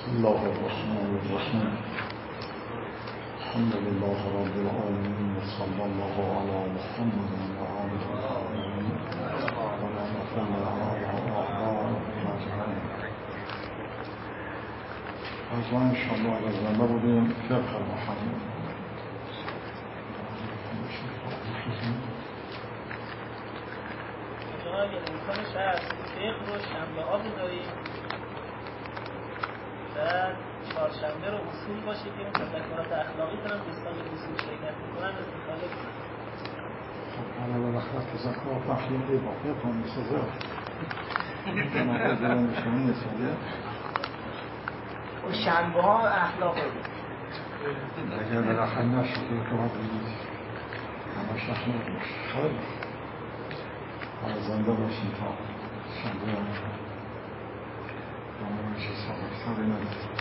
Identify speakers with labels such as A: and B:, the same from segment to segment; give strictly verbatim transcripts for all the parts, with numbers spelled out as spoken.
A: بسم الله الرحمن الرحیم. الحمد لله رب العالمین و صلی الله علی محمد و آله الطاهرین و رحمة الله علی اعدائهم اجمعین. از ما انشاءالله از زنده بودیم فقه محمد.
B: جناب امکانش هست فقه رو شنبه ها بذاریم، بعد چهارشنبه رو اصول باشه که اون تذکرات اخلاقی کنم دوستان اصول شرکت میکنن استفاده کنن.
A: خب حالا بالاخره تذکرات اخلاقی با فقه هم میسازه جناب دارم شما میسازه
B: و شنبه ها اخلاقی
A: اگر بالاخره نشده که باید بگید همه شخص نباشه. خیلی حالا زنده باشیم تا شنبه هم نمایش سابقتری ندید.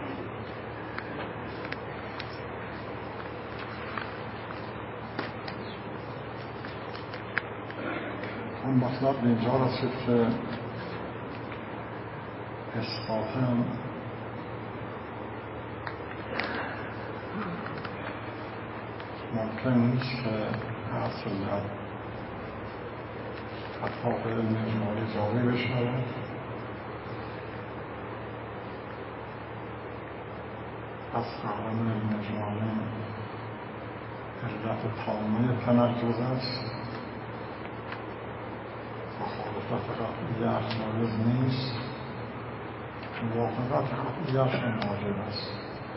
A: اون مطلب به اینجا رسید که اثباتا ممکن نیست که اصل در اطراف علم اجمالی جاری بشود از قرآن علم اجمالی علت تامه تنجز است، مخالفت قطعیه جایز نیست، موافقت قطعیه‌اش واجب است.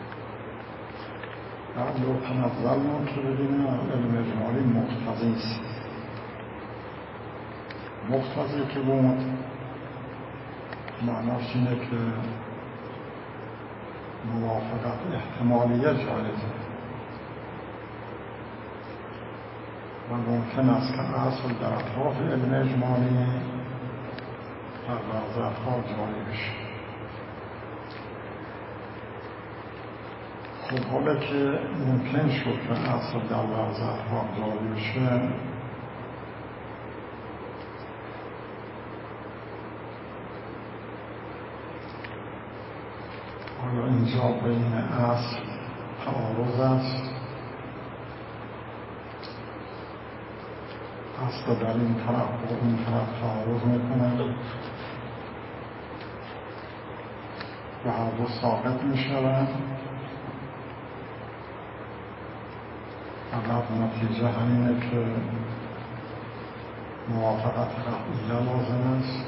A: بعد لو تنزلنا که ببینیم علم اجمالی مقتضی است. مقتضی که بود معناش اینه که موافقت احتمالیه جایزه و ممکن است که اصل در اطراف علم اجمالی در وضعیت‌ها جاری بشه. خب حالا که ممکن شد که اصل در وضعیت‌ها جاری بشه، آیا اینجا بین اصل تعارض است؟ اصل در این طرف و این طرف تعارض میکنند و هر دو ساقط میشوند و بعد نتیجه همینه که موافقت قطعیه لازم است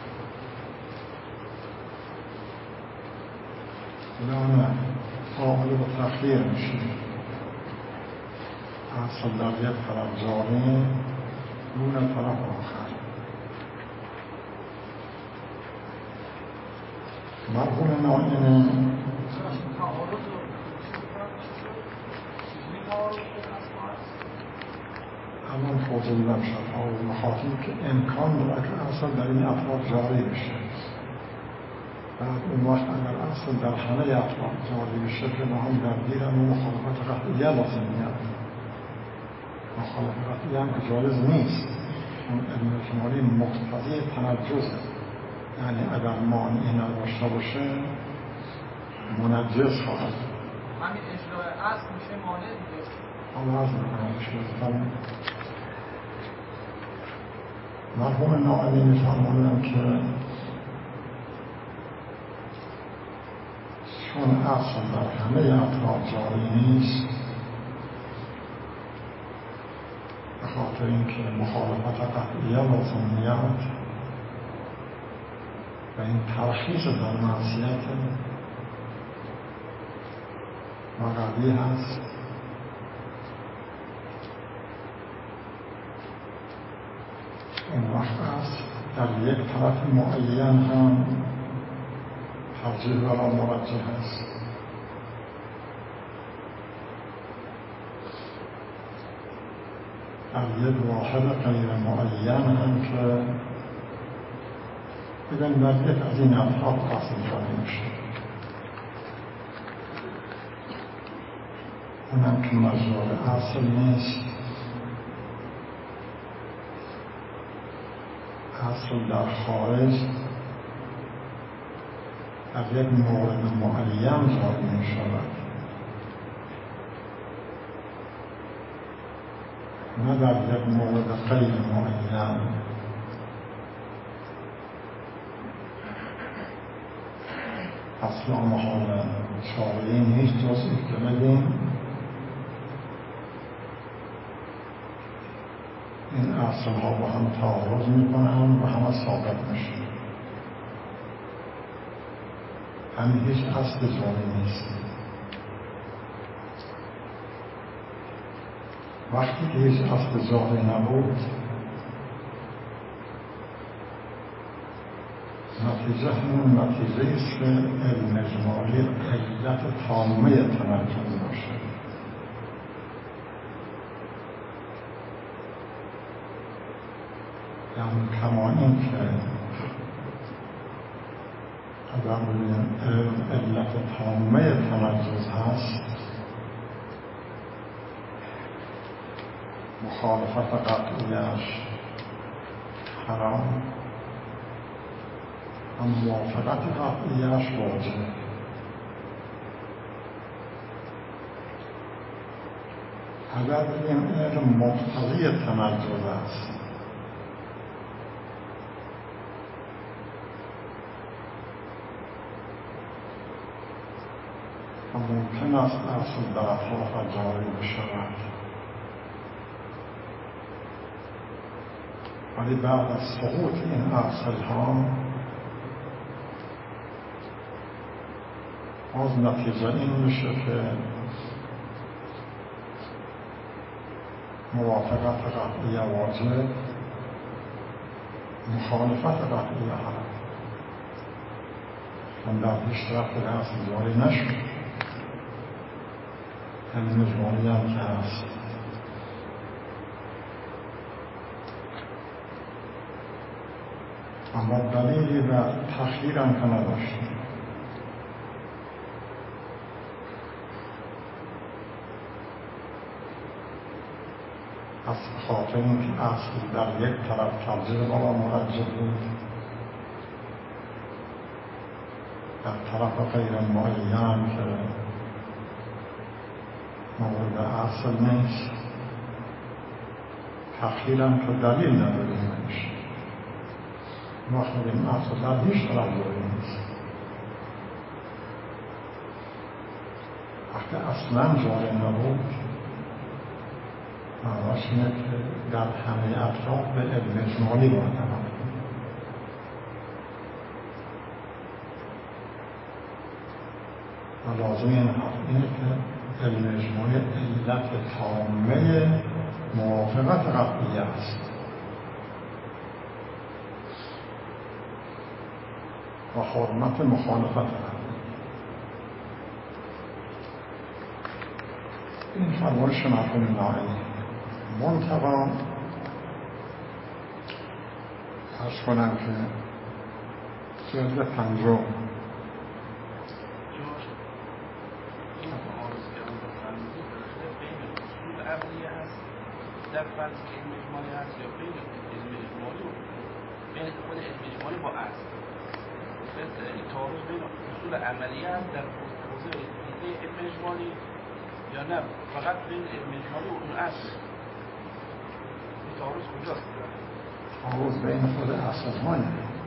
A: یا نه قابل به تخییر میشه. اصل در یک طرف جاری دون طرف آخر. مرحوم ناینی الان توضیح میدم شد مخاطب که امکان داره که اصل در این اطراف جاری بشه. بعد اون وقت اگر اصل در همه اطراف جاری بشه که با هم درگیرن و مخالفت قطعیه لازم میاد. مخالفت قطعیه هم که جایز نیست، اون علم اجمالی مقتضی تنجزه، یعنی اگر مانعی نداشته باشه منجز خواهد.
B: همین اجرای اصل میشه مانع دیگه.
A: حالا از میکنم شد مرحوم ناعلی میفرمایند که چون اصل در همه اطراف جاری نیست، به خاطر اینکه مخالفت قطعیه لازم میاد و این ترخیص در معصیت و قبیح هست، اون وقت است در یک طرف معین هم ترجیح و مرجح است. در یک واحد غیر معین هم که بگن در یک از این اطراف اصل جاری میشه، اونم که مجرور اصل نیست، اصل در خارج در یک مورد معین جاری می شود، نه در یک مورد غیر معین. اصلا محالا چاره‌ای نیست جز اینکه بگیم این اصلها با هم تعارض میکنن و همه ثابت میشه. همین هیچ اصل جاری نیست. وقتی که هیچ اصل جاری نبود، نتیجه همون نتیجه است که علم اجمالی علت تامه تمرکز باشه. یعنی کما این که اگر علت تامه تمرکز هست، مخالفت قطعیش حرام و موافقت قطعیش واجب. اگر بگیم علم مقتضی تمرکز است، و ممکن است اصل در اطراف جاری بشود، ولی بعد از سقوط این اصل ها باز نتیجه این میشه که موافقت قطعی واجب، مخالفت قطعی حرام. چون در پیش طرف به اصل جاری نشد، همین اجمالی هم که هست. اما دلیلی و تخییر هم که نداشتیم. از خاطر اینکه اصل در یک طرف ترجیح بالا مرجح بود، در طرف غیر معین که مورد اصل نیست، تخییرم که دلیل نداریم نمیشه. وقتی این اصل در هیچ طرف جاری نیست، وقتی اصلا جاری نبود، معناش اینه که در همه اطراف به علم اجمالی باید عمل کنیم. و لازم این حرف اینه که علم اجمالی علت تامه موافقت قطعی است و حرمت مخالفت قطعی. این فرمایش مرحوم نائینی. منتها عرض کنم که جلد پنجم
C: در فرض که علم اجمالی هست یا بین علم اجمالی و بین خود علم اجمالی با اصل، این تعارض بین اصول عملیه هست در حوزه علم اجمالی یا نه فقط بین علم اجمالی و اون اصل؟ این تعارض کجاست؟
A: تعارض بین خود اصل های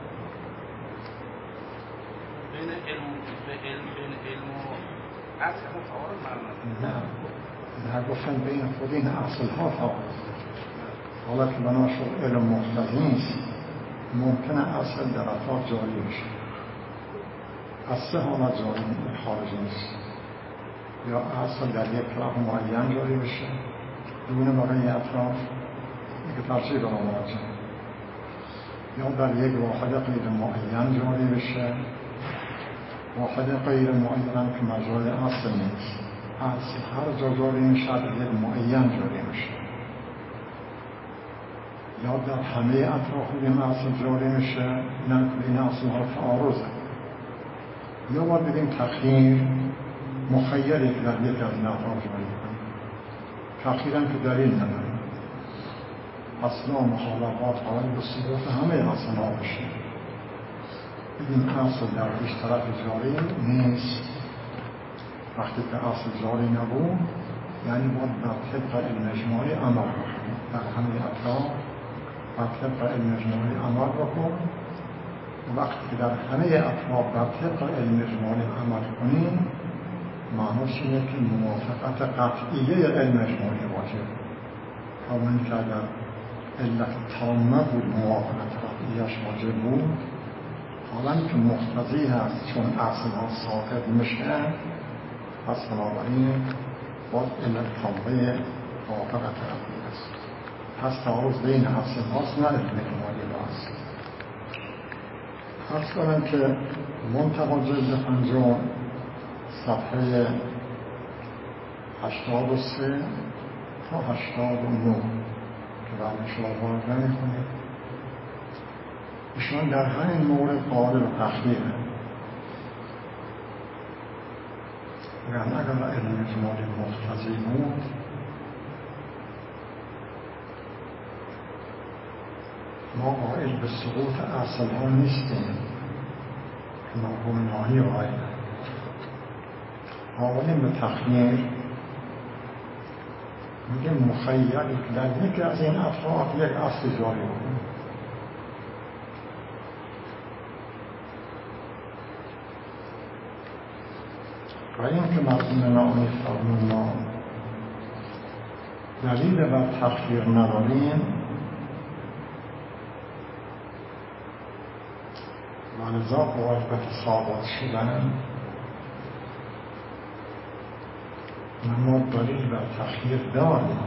C: بین علم بین علم و اصل هم تعارض معنی
A: نه نه گفتن بین خود این اصل ها تعارض. حالا که بنا شد علم مقتضی نیست، ممکنه اصل در اطراف جاری بشه. از سه حالت جاری خارج نیست. یا اصل در یک طرف معین جاری بشه دون بقیه اطراف، این که ترجیح به مراجعه، یا در یک واحد غیر معین جاری بشه، واحد غیر معین که مجال اصل نیست. اصل هر جا جاری میشه در یک معین جاری میشه، یا در همه اطراف این اصل جاری میشه، نه این اصل ها تعارضه. یا باید بگیم تخییر مخیری که در یک از این اطراف جاری کنیم، تخییر هم که دلیل نداریم. اصلا مخالفات حالی به صورت همه اصل ها بشه، این اصل در اشتراک جاری نیست. وقتی که اصل جاری نبود یعنی باید بر طبق علم اجماعی عمل بکنیم. در همه اطراف بر طبق علم اجماعی عمل بکنیم. وقتی که در همه اطراف بر طبق علم اجماعی عمل کنیم معنیش اینه که موافقت قطعیه علم اجماعی واجب. همون که اگر علت تامه بود موافقت قطعیش واجب بود، حالا که مقتضی هست چون اصل ها ساقط میشه، پس بنابراین باید علت تامه موافقت قطعی است. پس تعارض بین اصل هاست نه علم اجماعی هست. پس کنم که منتقا جلد پنجم صفحه هشتاد و سه تا هشتاد و نه که برای شما وارد نمی کنید. ایشان در همین مورد قائل به تخییره. میگن اگر علم اجمالی مقتضی بود ما قائل به سقوط اصل ها نیستیم که مفهوم ناهی قائل قائلیم به تخییر. میگه مخیلی که در یکی از این اطراف یک اصل جاری بود. و این که مرحوم نامی فرمون ما دلیل بر تخییر نداریم و لذا واجبت ثابت شدن، اما دلیل بر تخییر داریم.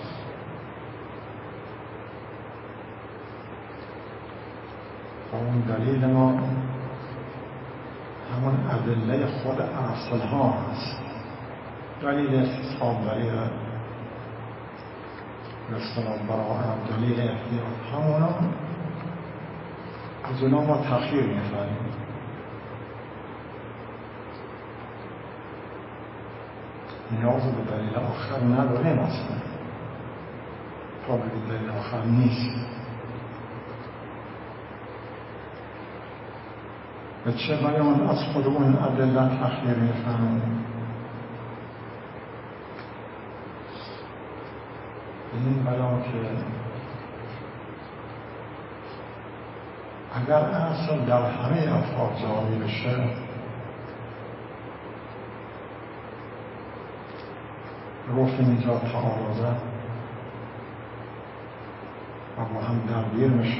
A: و اون دلیل ما همون ادله خود اصل ها هست. دلیل استصحاب، دلیل اصطلاح براءت، دلیل احتیاط، همونا از اونا ما تخییر می‌فهمیم. نیاز به دلیل آخر نداریم اصلا. قابل دلیل آخر نیست. به چه بیان از خود اون ادله تخییر می‌فهمیم؟ این بیان که اگر اصل در همه افراد جاری بشه گفتیم اینجا تعارضه و با هم درگیر میشه.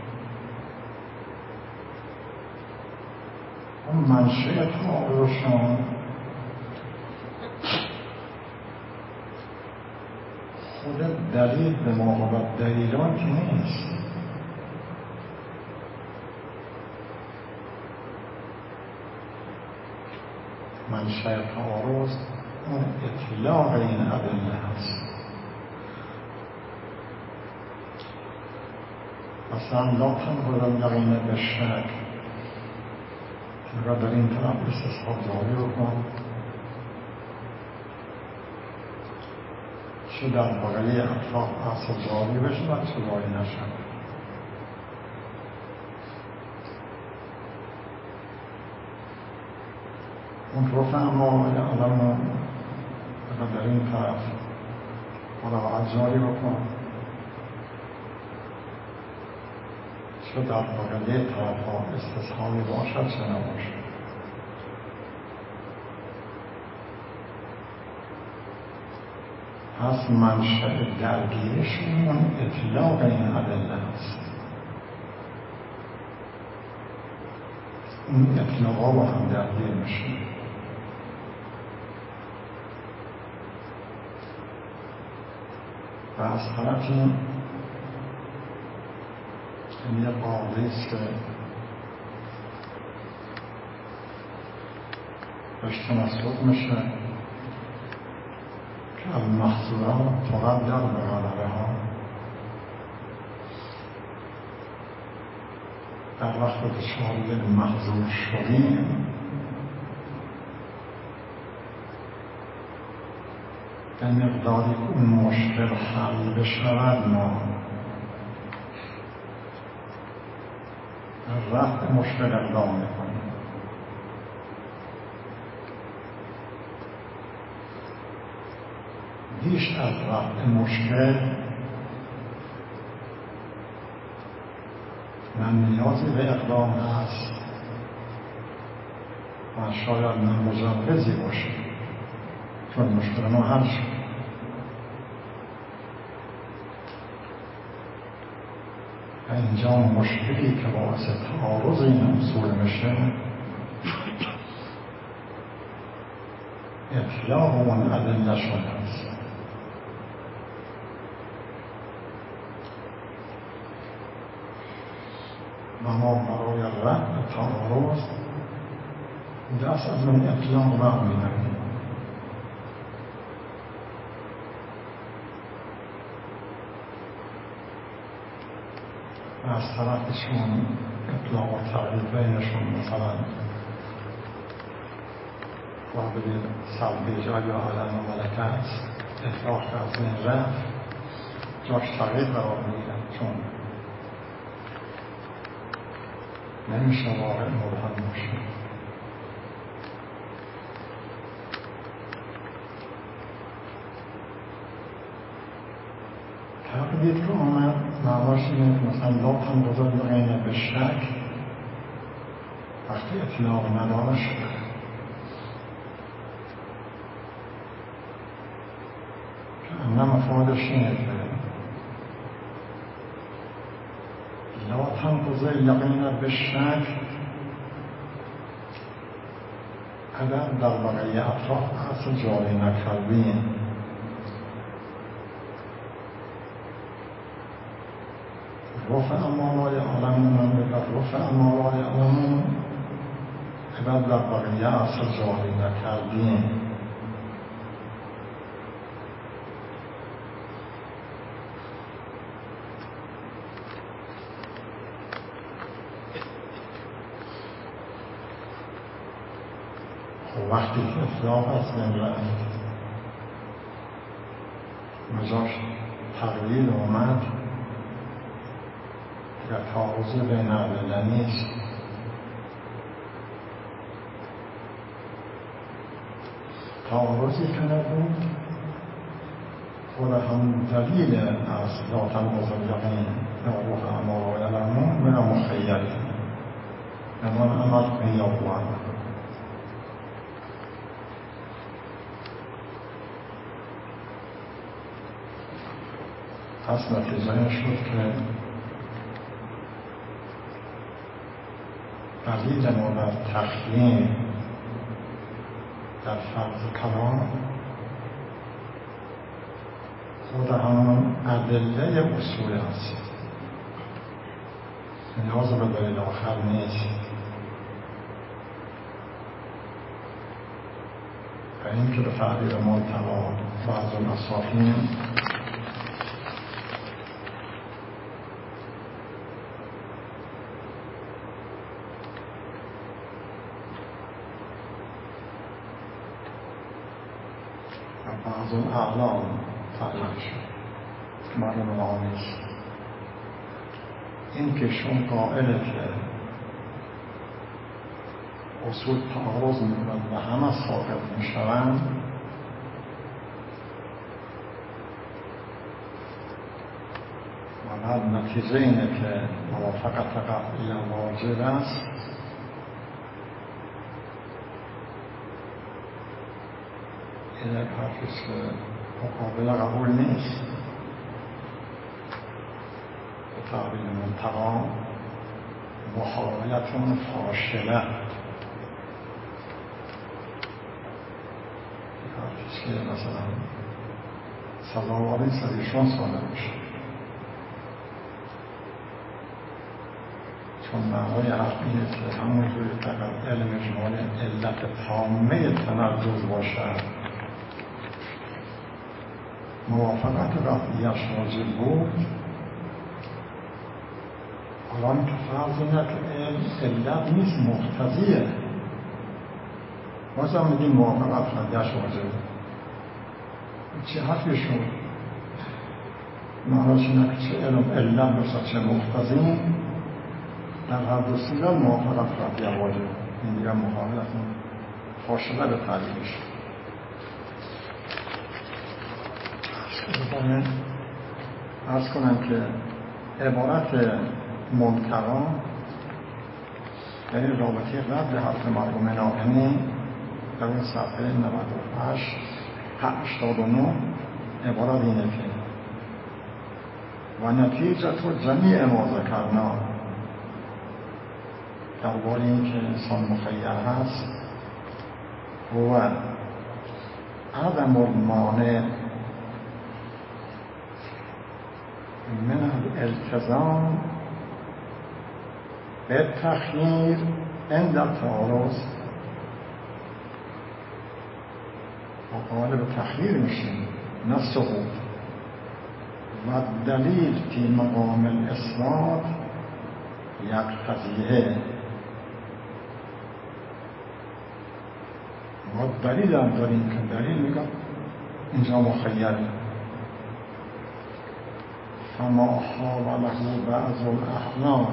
A: اون منشأ تعارضشان خود دلیل به مقابل دلیلان که نیست. منشأ تعارض اون اطلاق این ادله هست. مثلا لا تنقض الیقین بالشک، اگر در این طرف استصحاب جاری بکن چه در بقیه اطراف اصل جاری بشه و چه جاری نشد. اون رفع ما آدم اگر در این طرف مراعات جاری بکن چه در بقیه طرف ها استصحابی باشد چه نباشد. پس منشأ درگیرشون اطلاق این ادله است. اون اطلاقا با هم درگیر میشه. و از طرفی این یه قاعده است که بهش تمسک میشه که المحظورات تقدر به غلبه ها. در وقت دچار محظور شدیم به مقداری که اون مشکل حل بشود ما در رفع مشکل اقدام میکنیم. بیش از رفع مشکل من نیازی به اقدام هست و شاید من مجوزی باشه چون مشکل ما حل شد. اینجا مشکلی که باعث تعارض این اصول میشه اطلاق اون ادله شده است. و ما برای رفع تعارض دست از اون اطلاق برمی‌داریم. از طرفشون اطلاق و تغییر بینشون مثلا قابل سلبی جا یا عدم ملکت اطلاق از این رفت جاش تغییر قرار میگیرن چون نمیشه واقع مبهم باشه. تقدید که آمد معناش اینه که مثلا لا تنقضی یقین به شک وقتی اطلاق نداره شده که انه مفادش اینه که لا تنقضی یقین به شک اگر در بقیه اطراف اصل جاری نکردیم رفع ما لا یعلمون من بگرد رفع ما لا یعلمون اگر در بقیه اصل جاری نکردیم خب وقتی که اطلاق از من رفت مجاش تغییر اومد و تعارض بین ادله نیست تعارضی که نبود خود هم دلیل از لا تنقضی یقین یا رفع ما لا یعلمون من مخیر اما عمل کنی یا قوان پس نتیجه شد که دلیل ما در تقدیم در فرض کلام خود همون ادله اصول است نیاز به دلیل آخر نیست و این که به تعبیر ملتقی بعض المصافین بعض الاعلام تعریف شد معلوم آمیز این که شون قائله که اصول تعارض میکنند و همه ساقط میشوند و بعد نتیجه اینه که موافقت قطعی واجب است این یک حرفیست که مقابل قبول نیست به تعبیر منتقی محاولتون فاشله یک حرفیست که مثلا سزاواری سریشون ساله میشه چون معنای حرف اینه که همونجوری فقط علم اجمالی علت تامه تنجز باشد موافقت قطعیش واجب بود الان که فرض اینه که علت نیست مقتضیه بازم میگیم موافقت قطعیش واجب چه حرفی شد معناش اینه که چه علم علت بسا چه مقتضی در هر دو صورت موافقت قطعی واجب، این دیگر مخالفت فاصله به تعلیمش. بذارم عرض کنم که عبارت منتقا یعنی رابطه رد حرف مرحوم ناظمی در این صفحه نود و هشت هشتاد و نه عبارت اینه که و نتیجه تو جمیع ما ذکرنا درباره این که انسان مخیر هست و عدم المانع من الالتزام به تخییر عند التعارض و قائل به تخییر میشیم نه سقوط و دلیل فی مقام الاثبات یقتضیه ما دلیل هم داریم که دلیل میگم اینجا مخیر فما حاوله بعض الاحلام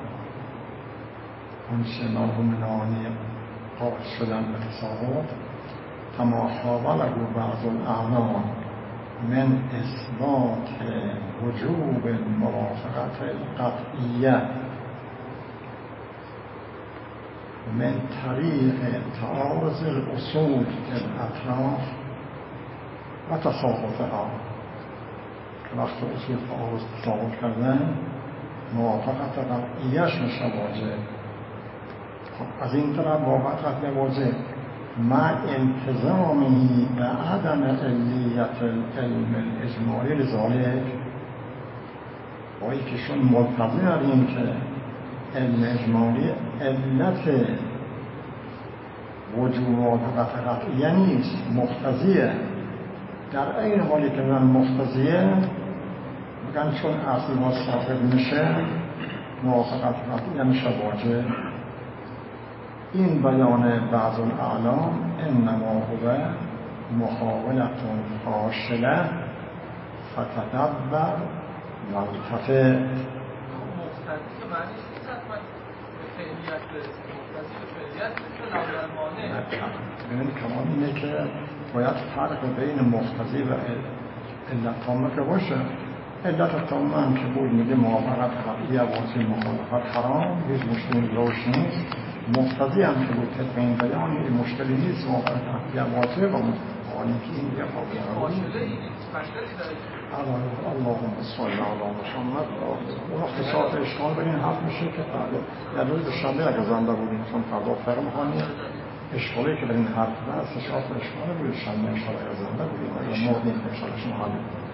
A: اونچه مرحوم نانی قائل شدن به تصاوت فما حاوله بعض الاحلام من اثبات وجوب الموافقت القطعیه من طریق تعارض الاصول الاطراف و تساقطها که وقت اصول تعارض تساقط کردن موافقت قطعیش میشه واجب. خب از این طرف موافقت واجب مع انتظامی به عدم علیت العلم الاجمالی لذالک بایی که شون ملتزم داریم که علم اجمالی علت وجوبات قطعیه نیست، مقتضیه. در این حالی که من مقتضیه میگن چون اصل ما ثابت میشه موافقت قطعیه میشه واجب. این بیان بعض الاعلام انما هو محاولت فاشله فتدبر والتفت.
D: مقتضی معنیش نیست حتما به فعلیت برسید، مقتضی به فعلیت مثل نظر مانع.
A: ببینید کمان اینه که باید فرق بین مقتضی و علت تامه که باشه. علت تامه هم که بود میگه موافقت قطعی واجب مخالفت حرام، هیچ مشکلی روش نیست. مقتضی هم که بود طبق این بیان این مشکلی نیست، موافقت قطعی واجب و مخالفت که این یه قابل
D: فاصله این مشکلی داره.
A: اللهم صل علی محمد. اون وقت ساعت اشغال به این حرف میشه که در روز شنبه اگه زنده بودیم چون فردا فرق می‌خوانیم اشغالی که به این حرف هست ساعت اشغال بود شنبه ان شاء الله اگه زنده بودیم اگه مرد نیست ان شاء الله شما حالی